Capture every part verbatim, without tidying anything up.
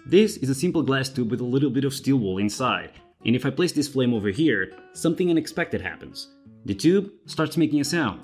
This is a simple glass tube with a little bit of steel wool inside, and if I place this flame over here, something unexpected happens. The tube starts making a sound.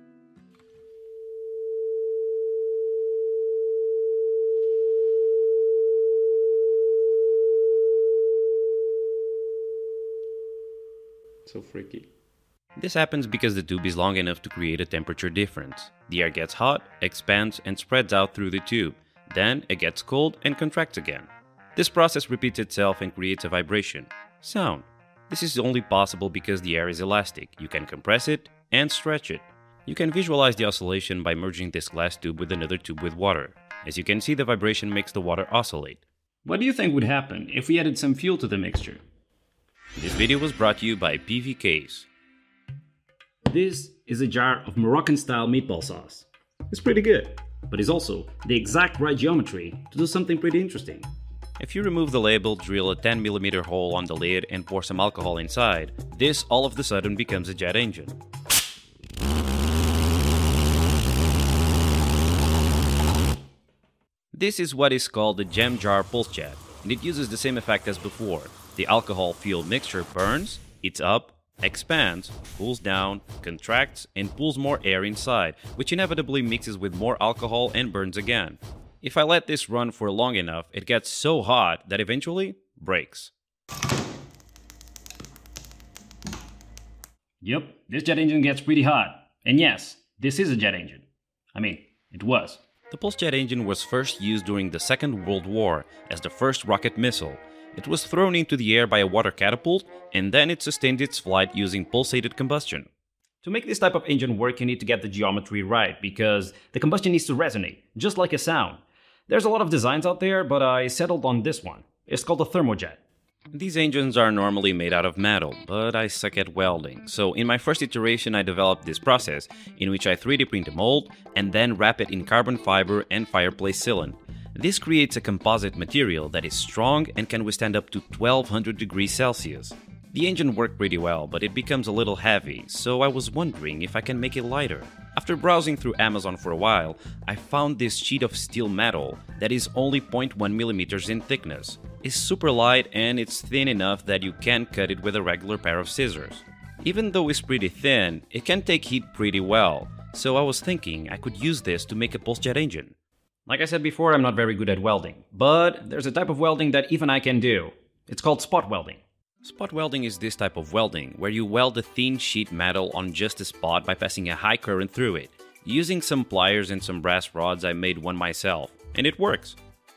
So freaky. This happens because the tube is long enough to create a temperature difference. The air gets hot, expands, and spreads out through the tube. Then it gets cold and contracts again. This process repeats itself and creates a vibration, sound. This is only possible because the air is elastic. You can compress it and stretch it. You can visualize the oscillation by merging this glass tube with another tube with water. As you can see, the vibration makes the water oscillate. What do you think would happen if we added some fuel to the mixture? This video was brought to you by P V Case. This is a jar of Moroccan-style meatball sauce. It's pretty good, but it's also the exact right geometry to do something pretty interesting. If you remove the label, drill a ten millimeter hole on the lid and pour some alcohol inside, this all of a sudden becomes a jet engine. This is what is called the Gem Jar Pulse Jet, and it uses the same effect as before. The alcohol-fuel mixture burns, heats up, expands, cools down, contracts, and pulls more air inside, which inevitably mixes with more alcohol and burns again. If I let this run for long enough, it gets so hot that eventually breaks. Yep, this jet engine gets pretty hot. And yes, this is a jet engine. I mean, it was. The pulse jet engine was first used during the Second World War as the first rocket missile. It was thrown into the air by a water catapult, and then it sustained its flight using pulsated combustion. To make this type of engine work, you need to get the geometry right, because the combustion needs to resonate, just like a sound. There's a lot of designs out there, but I settled on this one. It's called a thermojet. These engines are normally made out of metal, but I suck at welding. So in my first iteration I developed this process, in which I three D print a mold, and then wrap it in carbon fiber and fireplace sealant. This creates a composite material that is strong and can withstand up to twelve hundred degrees Celsius. The engine worked pretty well, but it becomes a little heavy, so I was wondering if I can make it lighter. After browsing through Amazon for a while, I found this sheet of steel metal that is only zero point one millimeters in thickness. It's super light and it's thin enough that you can cut it with a regular pair of scissors. Even though it's pretty thin, it can take heat pretty well, so I was thinking I could use this to make a pulse jet engine. Like I said before, I'm not very good at welding, but there's a type of welding that even I can do. It's called spot welding. Spot welding is this type of welding, where you weld a thin sheet metal on just a spot by passing a high current through it. Using some pliers and some brass rods, I made one myself, and it works.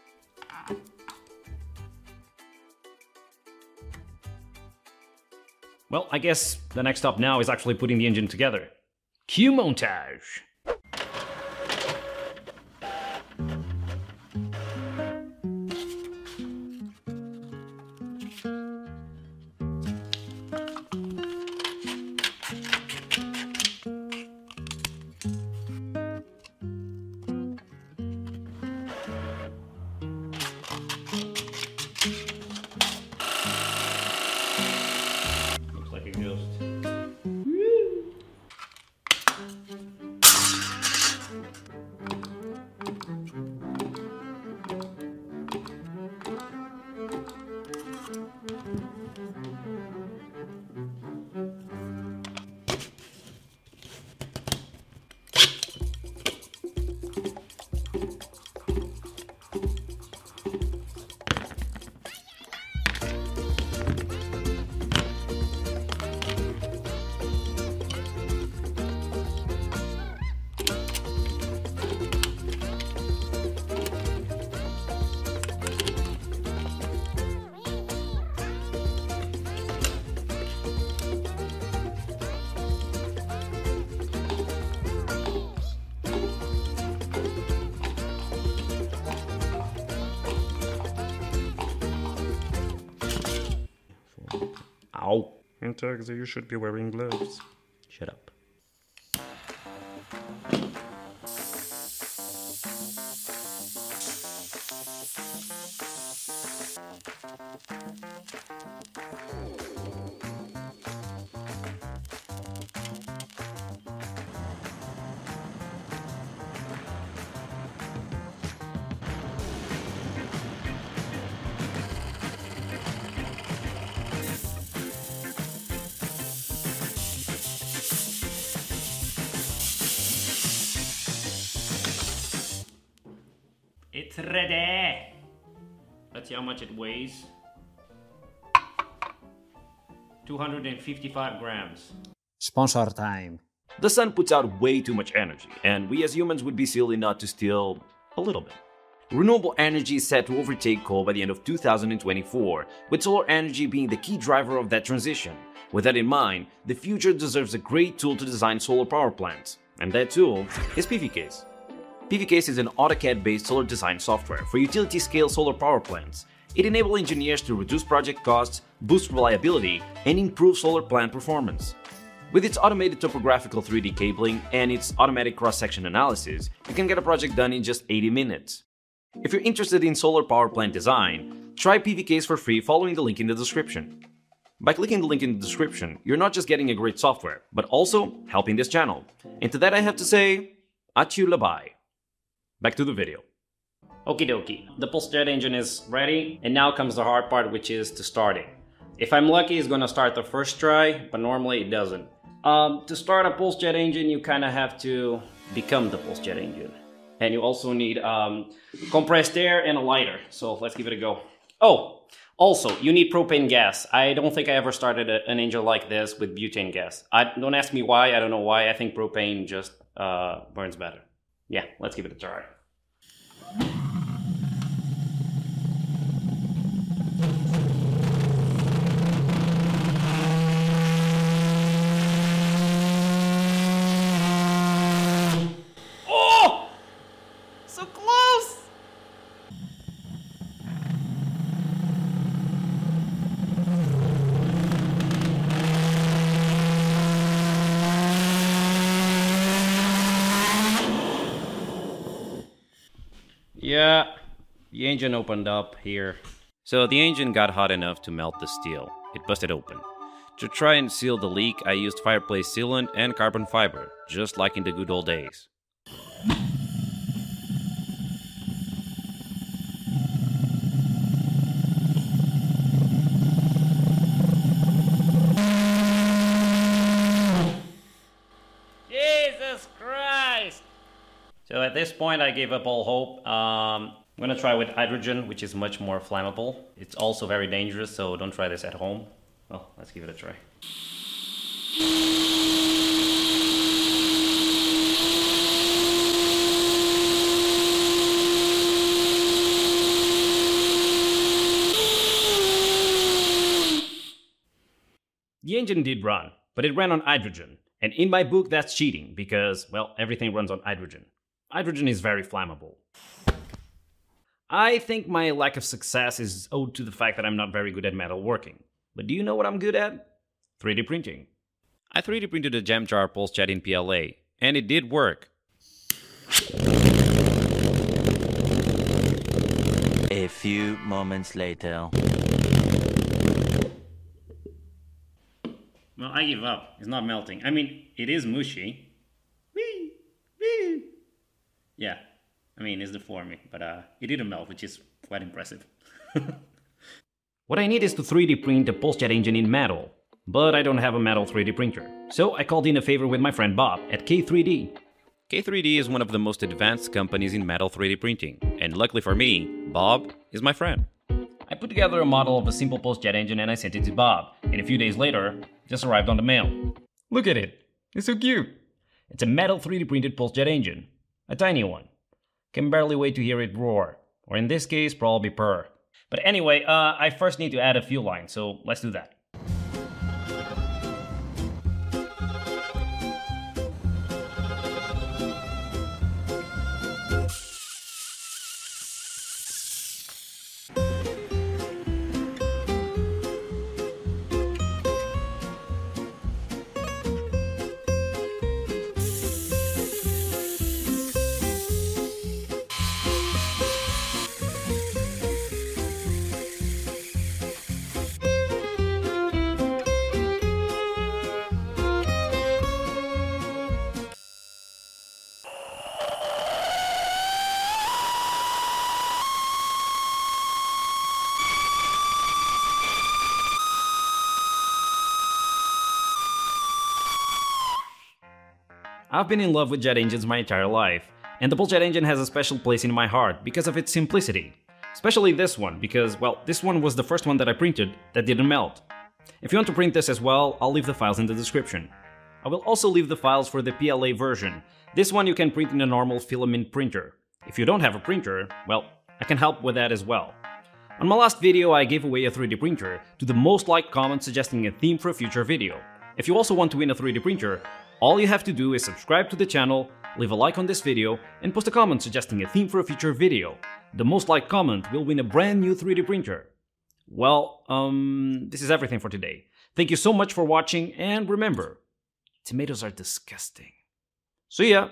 Well, I guess the next step now is actually putting the engine together. Cue montage! Ow. And Tagsy, you should be wearing gloves. Shut up. It's ready! Let's see how much it weighs. two hundred fifty-five grams. Sponsor time. The sun puts out way too much energy, and we as humans would be silly not to steal a little bit. Renewable energy is set to overtake coal by the end of two thousand twenty-four, with solar energy being the key driver of that transition. With that in mind, the future deserves a great tool to design solar power plants, and that tool is PVCase. PVCase is an AutoCAD-based solar design software for utility-scale solar power plants. It enables engineers to reduce project costs, boost reliability, and improve solar plant performance. With its automated topographical three D cabling and its automatic cross-section analysis, you can get a project done in just eighty minutes. If you're interested in solar power plant design, try PVCase for free following the link in the description. By clicking the link in the description, you're not just getting a great software, but also helping this channel. And to that I have to say, achu labai. Back to the video. Okie dokie, the pulse jet engine is ready, and now comes the hard part, which is to start it. If I'm lucky, it's gonna start the first try, but normally it doesn't. Um, to start a pulse jet engine, you kinda have to become the pulse jet engine. And you also need um, compressed air and a lighter, so let's give it a go. Oh, also, you need propane gas. I don't think I ever started a, an engine like this with butane gas. I, don't ask me why, I don't know why, I think propane just uh, burns better. Yeah, let's give it a try. Yeah, the engine opened up here. So the engine got hot enough to melt the steel. It busted open. To try and seal the leak, I used fireplace sealant and carbon fiber, just like in the good old days. Jesus Christ! So at this point I gave up all hope. Um, I'm gonna try with hydrogen, which is much more flammable. It's also very dangerous, so don't try this at home. Well, let's give it a try. The engine did run, but it ran on hydrogen. And in my book, that's cheating, because, well, everything runs on hydrogen. Hydrogen is very flammable. I think my lack of success is owed to the fact that I'm not very good at metalworking. But do you know what I'm good at? three D printing. I three D printed a jam jar pulse jet in P L A, and it did work. A few moments later. Well, I give up. It's not melting. I mean, it is mushy. Whee! Whee! Yeah, I mean, it's deforming, but uh, it didn't melt, which is quite impressive. What I need is to three D print a pulse jet engine in metal, but I don't have a metal three D printer. So I called in a favor with my friend Bob at K three D. K three D is one of the most advanced companies in metal three D printing, and luckily for me, Bob is my friend. I put together a model of a simple pulse jet engine and I sent it to Bob, and a few days later, it just arrived on the mail. Look at it! It's so cute! It's a metal three D printed pulse jet engine. A tiny one. Can barely wait to hear it roar, or in this case, probably purr. But anyway, uh, I first need to add a fuel line, so let's do that. I've been in love with jet engines my entire life. And the Bulljet engine has a special place in my heart because of its simplicity. Especially this one, because, well, this one was the first one that I printed that didn't melt. If you want to print this as well, I'll leave the files in the description. I will also leave the files for the P L A version. This one you can print in a normal filament printer. If you don't have a printer, well, I can help with that as well. On my last video, I gave away a three D printer to the most liked comment suggesting a theme for a future video. If you also want to win a three D printer, all you have to do is subscribe to the channel, leave a like on this video, and post a comment suggesting a theme for a future video. The most liked comment will win a brand new three D printer. Well, um, this is everything for today. Thank you so much for watching, and remember, tomatoes are disgusting. See ya!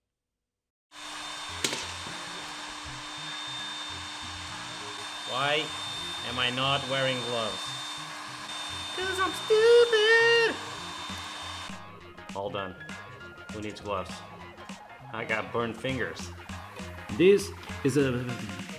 Why am I not wearing gloves? Cause I'm stupid! All done. Who needs gloves? I got burned fingers. This is a